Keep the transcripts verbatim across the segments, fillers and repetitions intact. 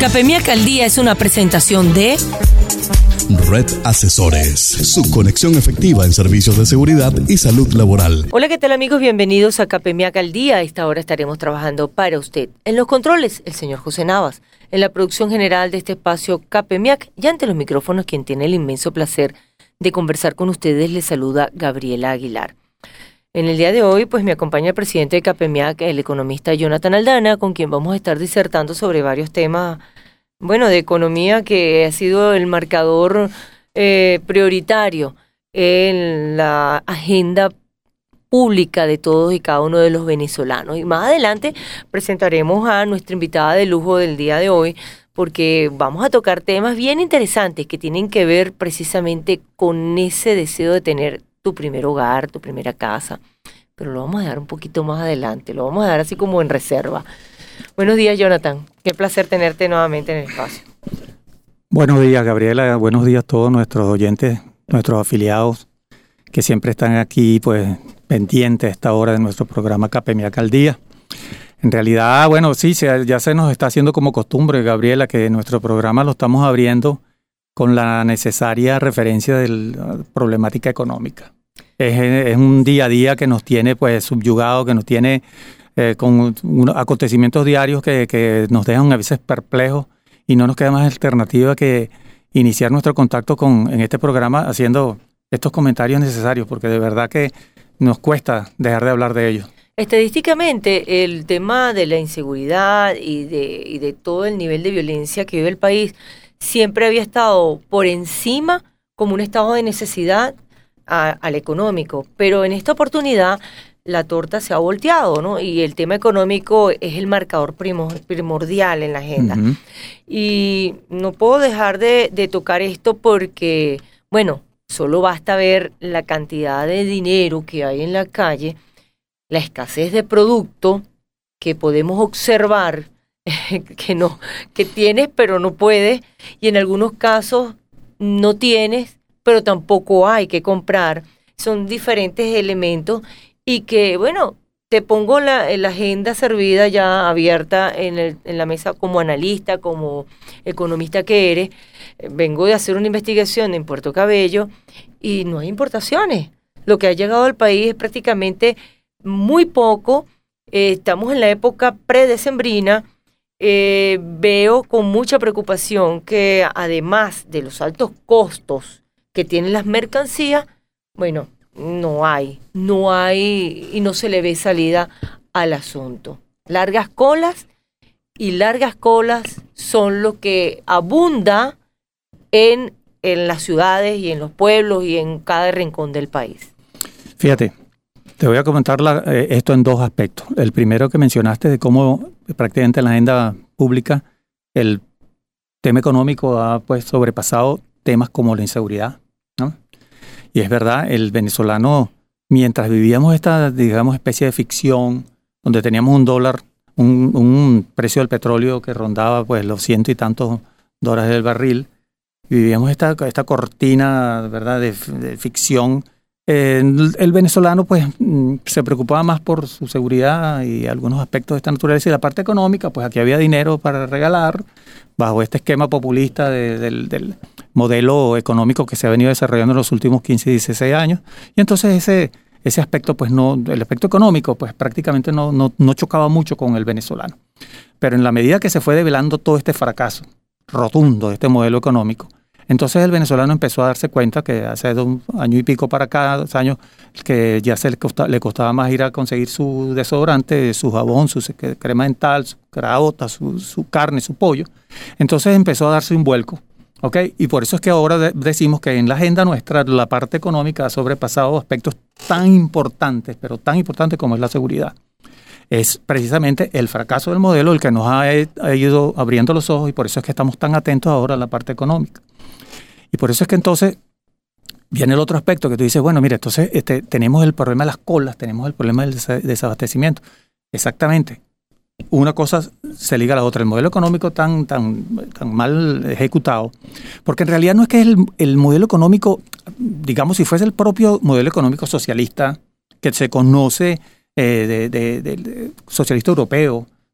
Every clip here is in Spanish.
Capemiac al Día es una presentación de Red Asesores, su conexión efectiva en servicios de seguridad y salud laboral. Hola, ¿qué tal amigos? Bienvenidos a Capemiac al Día. A esta hora estaremos trabajando para usted. En los controles, el señor José Navas. En la producción general de este espacio Capemiac y ante los micrófonos, quien tiene el inmenso placer de conversar con ustedes, les saluda Gabriela Aguilar. En el día de hoy, pues me acompaña el presidente de Capemiac, el economista Jonathan Aldana, con quien vamos a estar disertando sobre varios temas, bueno, de economía, que ha sido el marcador eh, prioritario en la agenda pública de todos y cada uno de los venezolanos. Y más adelante presentaremos a nuestra invitada de lujo del día de hoy, porque vamos a tocar temas bien interesantes que tienen que ver precisamente con ese deseo de tener tu primer hogar, tu primera casa, pero lo vamos a dejar un poquito más adelante, lo vamos a dejar así como en reserva. Buenos días, Jonathan, qué placer tenerte nuevamente en el espacio. Buenos días, Gabriela, buenos días a todos nuestros oyentes, nuestros afiliados, que siempre están aquí pues pendientes a esta hora de nuestro programa Capemiac al Día. En realidad, bueno, sí, se, ya se nos está haciendo como costumbre, Gabriela, que nuestro programa lo estamos abriendo con la necesaria referencia de la problemática económica. Es, es un día a día que nos tiene pues subyugado, que nos tiene eh, con unos acontecimientos diarios que, que nos dejan a veces perplejos y no nos queda más alternativa que iniciar nuestro contacto con en este programa haciendo estos comentarios necesarios, porque de verdad que nos cuesta dejar de hablar de ellos. Estadísticamente, el tema de la inseguridad y de, y de todo el nivel de violencia que vive el país siempre había estado por encima como un estado de necesidad a, al económico, pero en esta oportunidad la torta se ha volteado, ¿no? Y el tema económico es el marcador primor, primordial en la agenda. Uh-huh. Y no puedo dejar de, de tocar esto porque, bueno, solo basta ver la cantidad de dinero que hay en la calle, la escasez de producto que podemos observar que no, que tienes pero no puedes, y en algunos casos no tienes pero tampoco hay que comprar. Son diferentes elementos y que, bueno, te pongo la, la agenda servida ya abierta en, el, en la mesa como analista, como economista que eres. Vengo de hacer una investigación en Puerto Cabello y no hay importaciones. Lo que ha llegado al país es prácticamente muy poco. Eh, estamos en la época predecembrina. Eh, veo con mucha preocupación que además de los altos costos que tienen las mercancías, bueno, no hay, no hay y no se le ve salida al asunto. Largas colas y largas colas son lo que abunda en, en las ciudades y en los pueblos y en cada rincón del país. Fíjate, te voy a comentar la, eh, esto en dos aspectos. El primero que mencionaste de cómo prácticamente en la agenda pública el tema económico ha pues sobrepasado temas como la inseguridad, ¿no? Y es verdad, el venezolano, mientras vivíamos esta, digamos, especie de ficción, donde teníamos un dólar, un, un precio del petróleo que rondaba pues los ciento y tantos dólares del barril, y vivíamos esta, esta cortina, ¿verdad?, de, de ficción. Eh, el, el venezolano pues se preocupaba más por su seguridad y algunos aspectos de esta naturaleza, y la parte económica, pues aquí había dinero para regalar bajo este esquema populista de, del, del modelo económico que se ha venido desarrollando en los últimos quince, dieciséis años, y entonces ese, ese aspecto pues no, el aspecto económico pues prácticamente no, no, no chocaba mucho con el venezolano. Pero en la medida que se fue develando todo este fracaso rotundo de este modelo económico, entonces el venezolano empezó a darse cuenta que hace un año y pico para acá, dos años, que ya se le costaba, le costaba más ir a conseguir su desodorante, su jabón, su crema dental, su caraota, su, su carne, su pollo. Entonces empezó a darse un vuelco, ¿ok? Y por eso es que ahora de- decimos que en la agenda nuestra la parte económica ha sobrepasado aspectos tan importantes, pero tan importantes como es la seguridad. Es precisamente el fracaso del modelo el que nos ha, ha ido abriendo los ojos, y por eso es que estamos tan atentos ahora a la parte económica. Y por eso es que entonces viene el otro aspecto que tú dices, bueno, mira, entonces este, tenemos el problema de las colas, tenemos el problema del desabastecimiento. Exactamente. Una cosa se liga a la otra. El modelo económico tan, tan, tan mal ejecutado, porque en realidad no es que el, el modelo económico, digamos, si fuese el propio modelo económico socialista que se conoce eh, de, de, de, de socialista europeo,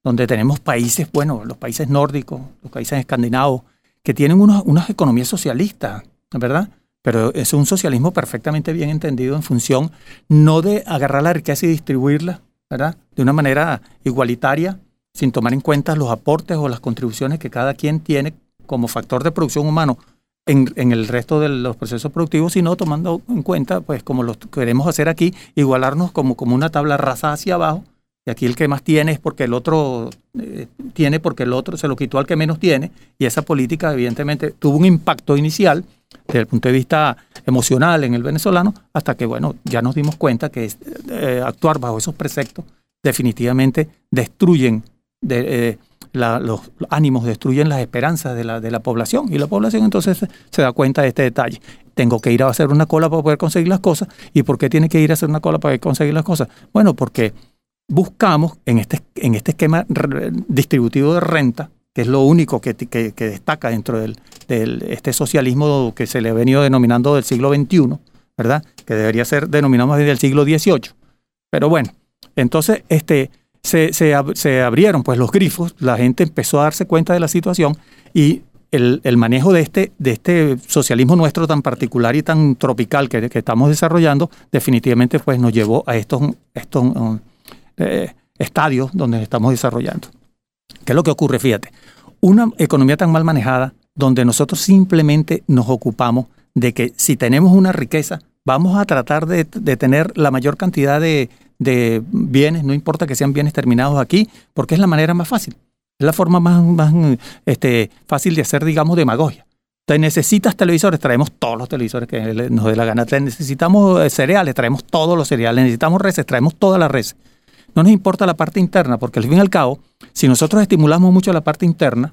donde tenemos países, bueno, los países nórdicos, los países escandinavos, que tienen unos, unas economías socialistas, ¿verdad? Pero es un socialismo perfectamente bien entendido en función no de agarrar la riqueza y distribuirla, ¿verdad?, de una manera igualitaria, sin tomar en cuenta los aportes o las contribuciones que cada quien tiene como factor de producción humano en, en el resto de los procesos productivos, sino tomando en cuenta, pues como lo queremos hacer aquí, igualarnos como, como una tabla rasa hacia abajo, y aquí el que más tiene es porque el otro eh, tiene, porque el otro se lo quitó al que menos tiene, y esa política evidentemente tuvo un impacto inicial desde el punto de vista emocional en el venezolano, hasta que, bueno, ya nos dimos cuenta que eh, actuar bajo esos preceptos definitivamente destruyen de, eh, la, los ánimos, destruyen las esperanzas de la, de la población, y la población entonces se, se da cuenta de este detalle. Tengo que ir a hacer una cola para poder conseguir las cosas. ¿Y por qué tiene que ir a hacer una cola para poder conseguir las cosas? Bueno, porque buscamos en este, en este esquema distributivo de renta, que es lo único que, que, que destaca dentro del, del este socialismo que se le ha venido denominando del siglo veintiuno, ¿verdad?, que debería ser denominado más bien del siglo dieciocho. Pero bueno, entonces este, se, se, se abrieron pues los grifos, la gente empezó a darse cuenta de la situación, y el, el manejo de este, de este socialismo nuestro tan particular y tan tropical que, que estamos desarrollando definitivamente pues nos llevó a estos, estos um, eh, estadios donde estamos desarrollando. ¿Qué es lo que ocurre? Fíjate, una economía tan mal manejada, donde nosotros simplemente nos ocupamos de que si tenemos una riqueza, vamos a tratar de, de tener la mayor cantidad de, de bienes, no importa que sean bienes terminados aquí, porque es la manera más fácil, es la forma más, más este, fácil de hacer, digamos, demagogia. Te necesitas televisores, traemos todos los televisores que nos dé la gana. Te necesitamos cereales, traemos todos los cereales. Necesitamos reses, traemos todas las reses. No nos importa la parte interna, porque al fin y al cabo, si nosotros estimulamos mucho la parte interna,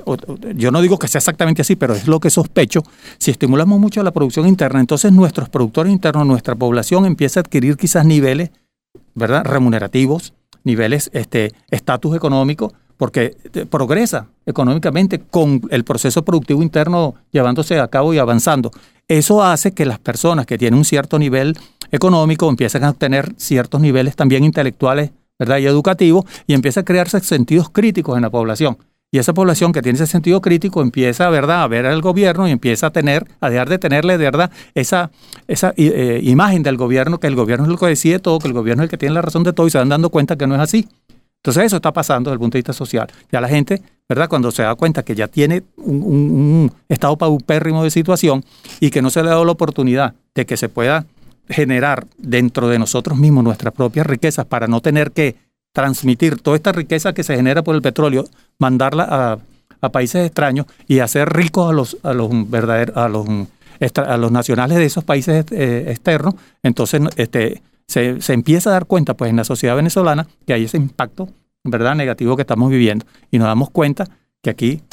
yo no digo que sea exactamente así, pero es lo que sospecho, si estimulamos mucho la producción interna, entonces nuestros productores internos, nuestra población empieza a adquirir quizás niveles, ¿verdad?, remunerativos, niveles, este, estatus económico, porque progresa económicamente con el proceso productivo interno llevándose a cabo y avanzando. Eso hace que las personas que tienen un cierto nivel económico empiecen a obtener ciertos niveles también intelectuales, ¿verdad?, y educativos, y empieza a crearse sentidos críticos en la población. Y esa población que tiene ese sentido crítico empieza, ¿verdad?, a ver al gobierno y empieza a tener, a dejar de tenerle, de verdad, esa, esa eh, imagen del gobierno, que el gobierno es el que decide todo, que el gobierno es el que tiene la razón de todo, y se van dando cuenta que no es así. Entonces eso está pasando desde el punto de vista social. Ya la gente, ¿verdad?, cuando se da cuenta que ya tiene un, un, un estado paupérrimo de situación y que no se le ha dado la oportunidad de que se pueda generar dentro de nosotros mismos nuestras propias riquezas para no tener que transmitir toda esta riqueza que se genera por el petróleo, mandarla a, a países extraños y hacer ricos a los, a los verdaderos, a los, a los nacionales de esos países eh, externos. Entonces este, se, se empieza a dar cuenta pues en la sociedad venezolana que hay ese impacto, ¿verdad?, negativo que estamos viviendo, y nos damos cuenta que aquí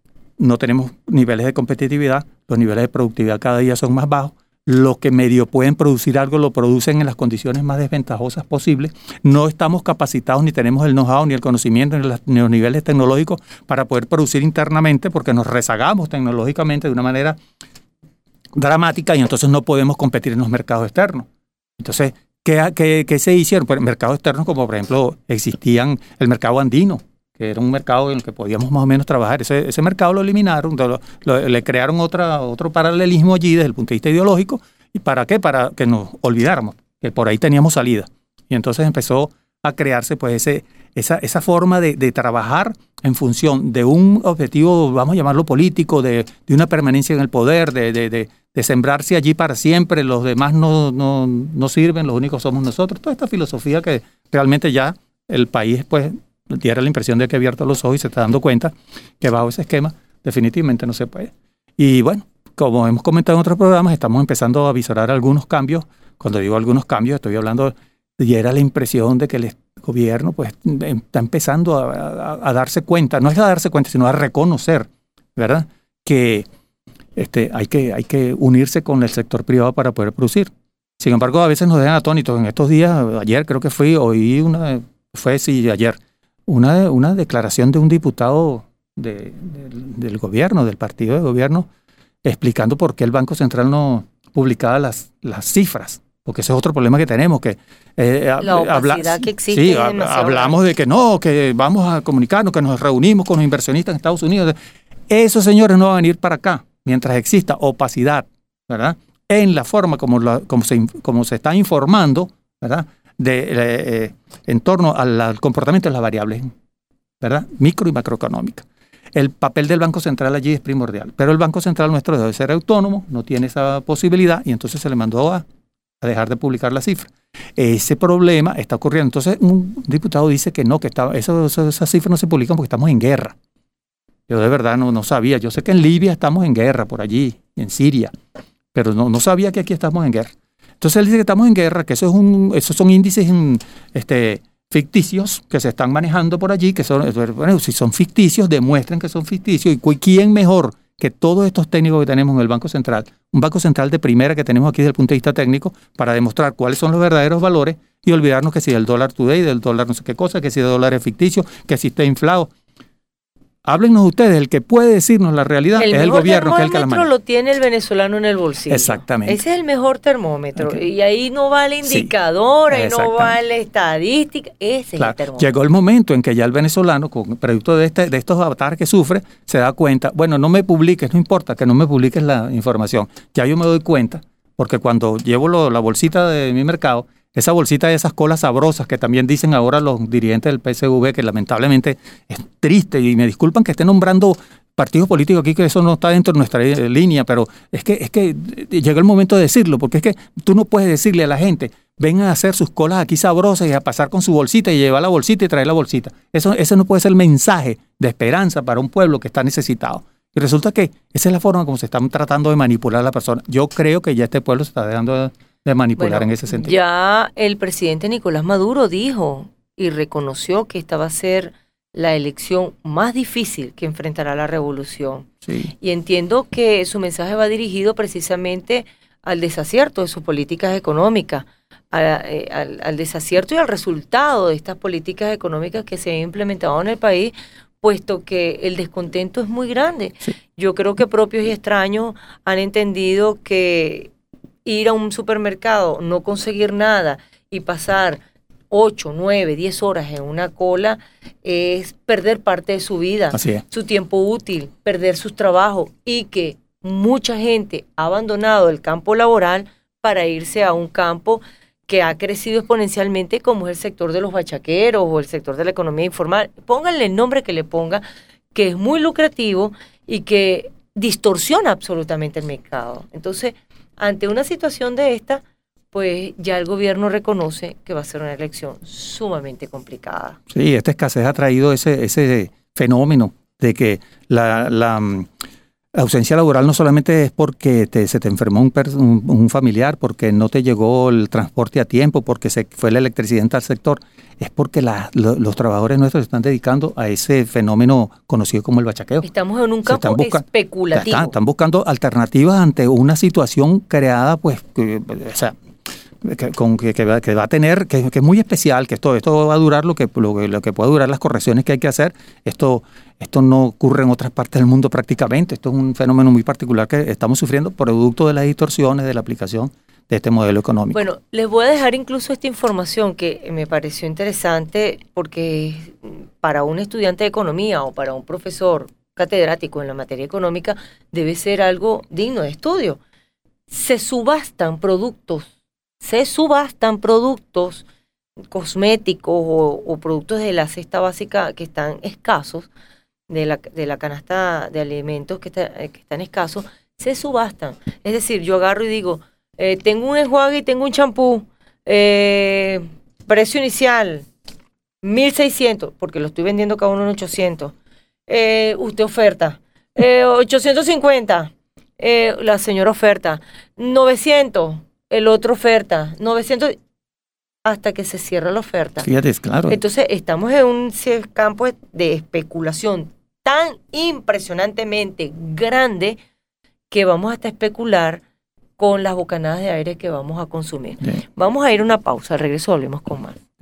no tenemos niveles de competitividad, los niveles de productividad cada día son más bajos. Los que medio pueden producir algo lo producen en las condiciones más desventajosas posibles. No estamos capacitados, ni tenemos el know-how, ni el conocimiento, ni, las, ni los niveles tecnológicos para poder producir internamente, porque nos rezagamos tecnológicamente de una manera dramática y entonces no podemos competir en los mercados externos. Entonces, ¿qué, qué, qué se hicieron? Pues mercados externos como, por ejemplo, existían el mercado andino, que era un mercado en el que podíamos más o menos trabajar. Ese, ese mercado lo eliminaron, lo, lo, le crearon otra, otro paralelismo allí desde el punto de vista ideológico. ¿Y para qué? Para que nos olvidáramos que por ahí teníamos salida. Y entonces empezó a crearse pues ese, esa, esa forma de, de trabajar en función de un objetivo, vamos a llamarlo político, de, de una permanencia en el poder, de, de, de, de sembrarse allí para siempre, los demás no, no, no sirven, los únicos somos nosotros. Toda esta filosofía que realmente ya el país pues diera la impresión de que ha abierto los ojos y se está dando cuenta que bajo ese esquema definitivamente no se puede. Y bueno, como hemos comentado en otros programas, estamos empezando a visorar algunos cambios. Cuando digo algunos cambios, estoy hablando, y era la impresión de que el gobierno pues está empezando a, a, a darse cuenta, no es a darse cuenta, sino a reconocer, ¿verdad?, que este, hay que, hay que unirse con el sector privado para poder producir. Sin embargo, a veces nos dejan atónitos. En estos días, ayer creo que fui, oí una, fue sí, ayer, Una, una declaración de un diputado de, de, del gobierno, del partido de gobierno, explicando por qué el Banco Central no publicaba las, las cifras porque ese es otro problema que tenemos, que eh, la opacidad habla, que existe. Sí, es hablamos grande. De que no, que vamos a comunicarnos, que nos reunimos con los inversionistas en Estados Unidos. Esos señores no van a venir para acá mientras exista opacidad, ¿verdad? En la forma como, la, como, se, como se está informando, ¿verdad? De, eh, en torno al, al comportamiento de las variables, ¿verdad? Micro y macroeconómicas. El papel del Banco Central allí es primordial, pero el Banco Central nuestro debe ser autónomo, no tiene esa posibilidad y entonces se le mandó a, a dejar de publicar la cifra. Ese problema está ocurriendo. Entonces un diputado dice que no, que está, eso, eso, esas cifras no se publican porque estamos en guerra. Yo de verdad no, no sabía. Yo sé que en Libia estamos en guerra, por allí, en Siria, pero no, no sabía que aquí estamos en guerra. Entonces él dice que estamos en guerra, que eso es un, esos son índices este, ficticios que se están manejando por allí, que son, bueno, si son ficticios, demuestren que son ficticios. ¿Y quién mejor que todos estos técnicos que tenemos en el Banco Central, un Banco Central de primera que tenemos aquí desde el punto de vista técnico, para demostrar cuáles son los verdaderos valores y olvidarnos que si el dólar today, del dólar no sé qué cosa, que si el dólar es ficticio, que si está inflado? Háblennos ustedes, el que puede decirnos la realidad el es el gobierno, que es el que la maneja. El mejor termómetro lo tiene el venezolano en el bolsillo. Exactamente. Ese es el mejor termómetro. Okay. Y ahí no vale indicador, sí, ahí no vale estadística. Ese claro. es el termómetro. Llegó el momento en que ya el venezolano, con producto de, este, de estos avatares que sufre, se da cuenta, bueno, no me publiques, no importa que no me publiques la información. Ya yo me doy cuenta, porque cuando llevo lo, la bolsita de mi mercado, esa bolsita de esas colas sabrosas que también dicen ahora los dirigentes del P S V, que lamentablemente es triste, y me disculpan que esté nombrando partidos políticos aquí, que eso no está dentro de nuestra línea, pero es que, es que llegó el momento de decirlo, porque es que tú no puedes decirle a la gente, vengan a hacer sus colas aquí sabrosas y a pasar con su bolsita y llevar la bolsita y traer la bolsita. Eso, ese no puede ser el mensaje de esperanza para un pueblo que está necesitado. Y resulta que esa es la forma como se están tratando de manipular a la persona. Yo creo que ya este pueblo se está dejando de de manipular bueno, en ese sentido. Ya el presidente Nicolás Maduro dijo y reconoció que esta va a ser la elección más difícil que enfrentará la revolución. Sí. Y entiendo que su mensaje va dirigido precisamente al desacierto de sus políticas económicas, a, eh, al, al desacierto y al resultado de estas políticas económicas que se han implementado en el país, puesto que el descontento es muy grande. Sí. Yo creo que propios y extraños han entendido que ir a un supermercado, no conseguir nada y pasar ocho, nueve, diez horas en una cola es perder parte de su vida, Así es. su tiempo útil, perder sus trabajos, y que mucha gente ha abandonado el campo laboral para irse a un campo que ha crecido exponencialmente, como es el sector de los bachaqueros o el sector de la economía informal. Pónganle el nombre que le ponga, que es muy lucrativo y que distorsiona absolutamente el mercado. Entonces, ante una situación de esta, pues ya el gobierno reconoce que va a ser una elección sumamente complicada. Sí, esta escasez ha traído ese, ese fenómeno de que la, la ausencia laboral no solamente es porque te, se te enfermó un, un, un familiar, porque no te llegó el transporte a tiempo, porque se fue la electricidad al sector, es porque la, lo, los trabajadores nuestros se están dedicando a ese fenómeno conocido como el bachaqueo. Estamos en un campo busca, especulativo. Están, están buscando alternativas ante una situación creada, pues, que, o sea, que, con, que, que, va, que va a tener, que, que es muy especial, que esto, esto va a durar lo que, lo, lo que pueda durar las correcciones que hay que hacer. Esto, esto no ocurre en otras partes del mundo prácticamente. Esto es un fenómeno muy particular que estamos sufriendo producto de las distorsiones de la aplicación de este modelo económico. Bueno, les voy a dejar incluso esta información que me pareció interesante, porque para un estudiante de economía o para un profesor catedrático en la materia económica debe ser algo digno de estudio. Se subastan productos, se subastan productos cosméticos o, o productos de la cesta básica que están escasos, de la, de la canasta de alimentos que, está, que están escasos, se subastan. Es decir, yo agarro y digo, Eh, tengo un enjuague y tengo un champú, eh, precio inicial mil seiscientos, porque lo estoy vendiendo cada uno en ochocientos, eh, usted oferta, eh, ochocientos cincuenta, eh, la señora oferta, novecientos, el otro oferta, novecientos, hasta que se cierra la oferta. Fíjate, es claro. Entonces estamos en un campo de especulación tan impresionantemente grande que vamos hasta especular con las bocanadas de aire que vamos a consumir. Sí. Vamos a ir a una pausa, al regreso volvemos con más.